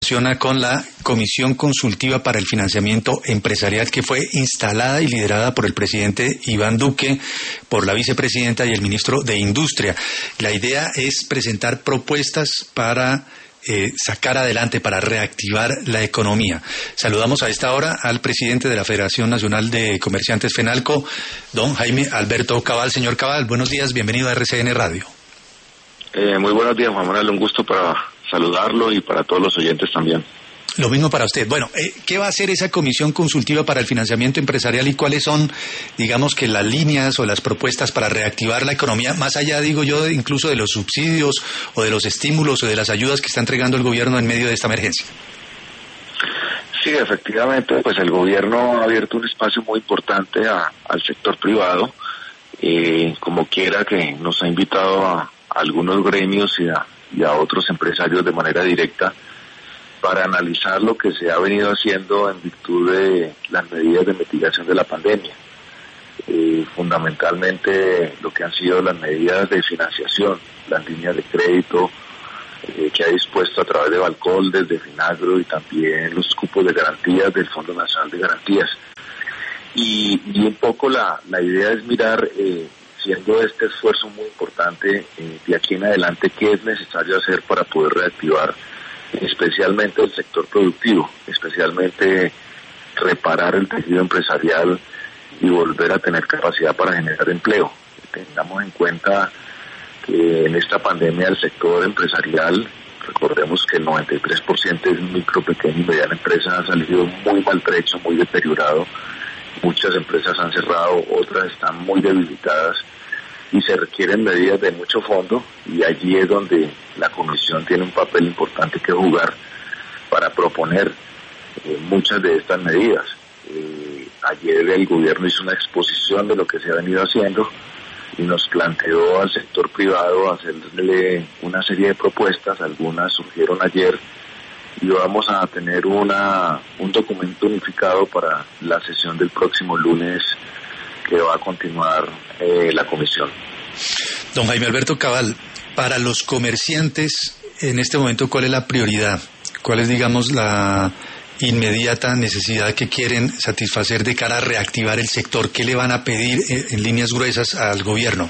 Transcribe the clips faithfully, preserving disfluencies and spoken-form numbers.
Con la Comisión Consultiva para el Financiamiento Empresarial, que fue instalada y liderada por el presidente Iván Duque, por la vicepresidenta y el ministro de Industria. La idea es presentar propuestas para eh, sacar adelante, para reactivar la economía. Saludamos a esta hora al presidente de la Federación Nacional de Comerciantes FENALCO, don Jaime Alberto Cabal. Señor Cabal, buenos días, bienvenido a R C N Radio. Eh, muy buenos días, Juan Manuel, un gusto para saludarlo y para todos los oyentes también. Lo mismo para usted. Bueno, eh, ¿qué va a hacer esa Comisión Consultiva para el Financiamiento Empresarial y cuáles son, digamos, que las líneas o las propuestas para reactivar la economía, más allá, digo yo, incluso de los subsidios o de los estímulos o de las ayudas que está entregando el gobierno en medio de esta emergencia? Sí, efectivamente, pues el gobierno ha abierto un espacio muy importante a, al sector privado, eh, como quiera que nos ha invitado a, a algunos gremios y a y a otros empresarios de manera directa para analizar lo que se ha venido haciendo en virtud de las medidas de mitigación de la pandemia. Eh, fundamentalmente lo que han sido las medidas de financiación, las líneas de crédito eh, que ha dispuesto a través de Balcoldes, de Finagro y también los cupos de garantías del Fondo Nacional de Garantías. Y, y un poco la, la idea es mirar eh, siendo este esfuerzo muy importante, eh, de aquí en adelante, qué es necesario hacer para poder reactivar especialmente el sector productivo, especialmente reparar el tejido empresarial y volver a tener capacidad para generar empleo. Tengamos en cuenta que en esta pandemia el sector empresarial, recordemos que el noventa y tres por ciento es micro, pequeña y mediana empresa, ha salido muy maltrecho, muy deteriorado. Muchas empresas han cerrado, otras están muy debilitadas y se requieren medidas de mucho fondo, y allí es donde la Comisión tiene un papel importante que jugar para proponer eh, muchas de estas medidas. Eh, ayer el gobierno hizo una exposición de lo que se ha venido haciendo y nos planteó al sector privado hacerle una serie de propuestas, algunas surgieron ayer, y vamos a tener una un documento unificado para la sesión del próximo lunes que va a continuar eh, la comisión. Don Jaime Alberto Cabal, para los comerciantes en este momento, ¿cuál es la prioridad? ¿Cuál es, digamos, la inmediata necesidad que quieren satisfacer de cara a reactivar el sector? ¿Qué le van a pedir en, en líneas gruesas al gobierno?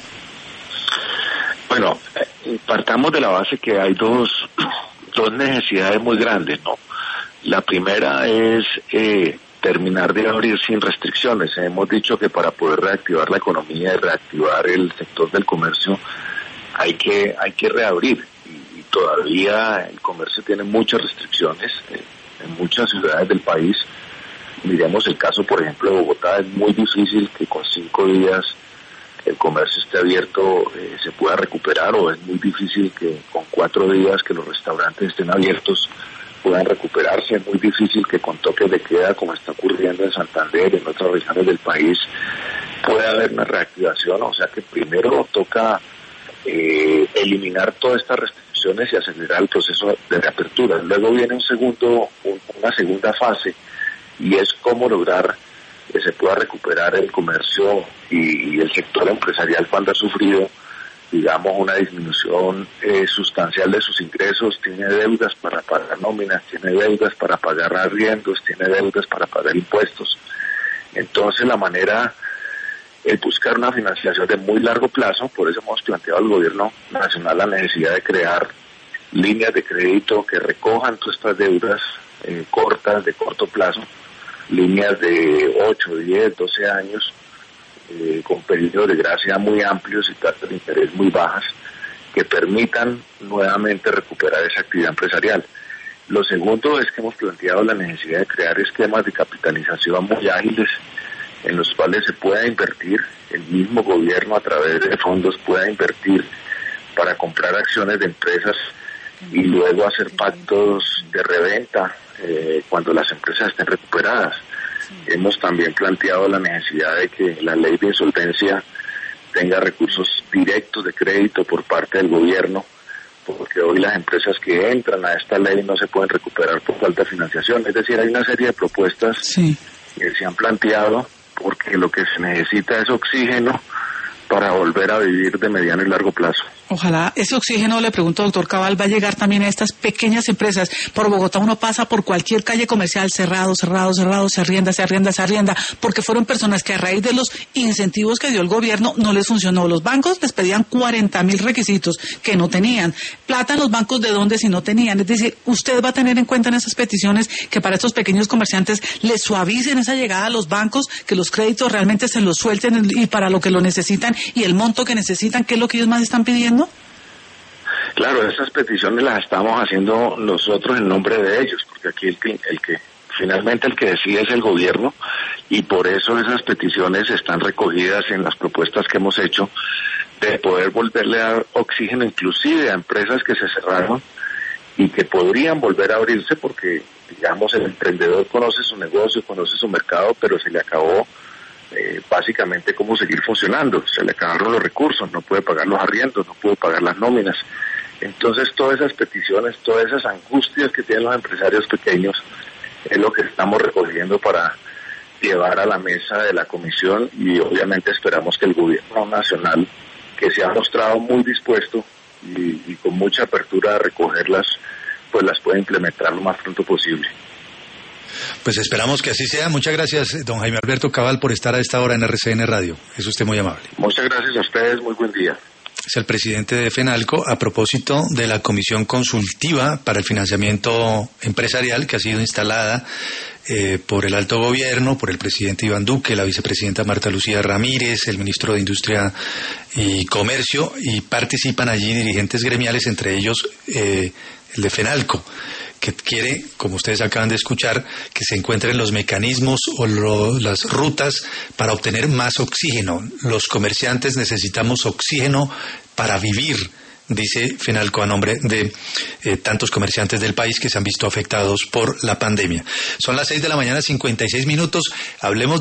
Bueno, eh, partamos de la base que hay dos dos necesidades muy grandes, ¿no? La primera es eh, terminar de abrir sin restricciones. Hemos dicho que para poder reactivar la economía y reactivar el sector del comercio hay que hay que reabrir, y, y todavía el comercio tiene muchas restricciones eh, en muchas ciudades del país. Miremos el caso, por ejemplo, de Bogotá. Es muy difícil que con cinco días el comercio esté abierto, eh, se pueda recuperar, o es muy difícil que con cuatro días que los restaurantes estén abiertos puedan recuperarse. Es muy difícil que con toques de queda, como está ocurriendo en Santander y en otras regiones del país, pueda haber una reactivación. O sea que primero toca eh, eliminar todas estas restricciones y acelerar el proceso de reapertura. Luego viene un segundo, un, una segunda fase, y es cómo lograr que se pueda recuperar el comercio y, y el sector empresarial cuando ha sufrido, digamos, una disminución eh, sustancial de sus ingresos, tiene deudas para pagar nóminas, tiene deudas para pagar arriendos, tiene deudas para pagar impuestos. Entonces la manera es buscar una financiación de muy largo plazo. Por eso hemos planteado al gobierno nacional la necesidad de crear líneas de crédito que recojan todas estas deudas eh, cortas, de corto plazo, líneas de ocho, diez, doce años, eh, con periodos de gracia muy amplios y tasas de interés muy bajas, que permitan nuevamente recuperar esa actividad empresarial. Lo segundo es que hemos planteado la necesidad de crear esquemas de capitalización muy ágiles, en los cuales se pueda invertir, el mismo gobierno a través de fondos pueda invertir para comprar acciones de empresas y luego hacer pactos de reventa eh, cuando las empresas estén recuperadas. Sí. Hemos también planteado la necesidad de que la ley de insolvencia tenga recursos directos de crédito por parte del gobierno, porque hoy las empresas que entran a esta ley no se pueden recuperar por falta de financiación. Es decir, hay una serie de propuestas sí. que se han planteado, porque lo que se necesita es oxígeno para volver a vivir de mediano y largo plazo. Ojalá ese oxígeno, le pregunto, doctor Cabal, va a llegar también a estas pequeñas empresas. Por Bogotá uno pasa por cualquier calle comercial, cerrado, cerrado, cerrado, se arrienda, se arrienda, se arrienda, porque fueron personas que a raíz de los incentivos que dio el gobierno no les funcionó. Los bancos les pedían cuarenta mil requisitos que no tenían. Plata en los bancos, ¿de dónde si no tenían? Es decir, usted va a tener en cuenta en esas peticiones que para estos pequeños comerciantes les suavicen esa llegada a los bancos, que los créditos realmente se los suelten y para lo que lo necesitan y el monto que necesitan, ¿qué es lo que ellos más están pidiendo? Claro, esas peticiones las estamos haciendo nosotros en nombre de ellos, porque aquí el que, el que finalmente el que decide es el gobierno, y por eso esas peticiones están recogidas en las propuestas que hemos hecho de poder volverle a dar oxígeno inclusive a empresas que se cerraron y que podrían volver a abrirse porque, digamos, el emprendedor conoce su negocio, conoce su mercado, pero se le acabó Eh, básicamente cómo seguir funcionando, se le acabaron los recursos, no puede pagar los arriendos, no puede pagar las nóminas. Entonces todas esas peticiones, todas esas angustias que tienen los empresarios pequeños es lo que estamos recogiendo para llevar a la mesa de la comisión, y obviamente esperamos que el gobierno nacional, que se ha mostrado muy dispuesto y, y con mucha apertura a recogerlas, pues las pueda implementar lo más pronto posible. Pues esperamos que así sea. Muchas gracias, don Jaime Alberto Cabal, por estar a esta hora en R C N Radio. Es usted muy amable. Muchas gracias a ustedes, muy buen día. Es el presidente de FENALCO a propósito de la Comisión Consultiva para el Financiamiento Empresarial que ha sido instalada eh, por el alto gobierno, por el presidente Iván Duque, la vicepresidenta Marta Lucía Ramírez, el ministro de Industria y Comercio, y participan allí dirigentes gremiales, entre ellos eh, el de FENALCO, que quiere, como ustedes acaban de escuchar, que se encuentren los mecanismos o lo, las rutas para obtener más oxígeno. Los comerciantes necesitamos oxígeno para vivir, dice FENALCO a nombre de eh, tantos comerciantes del país que se han visto afectados por la pandemia. Son las seis de la mañana, cincuenta y seis minutos. Hablemos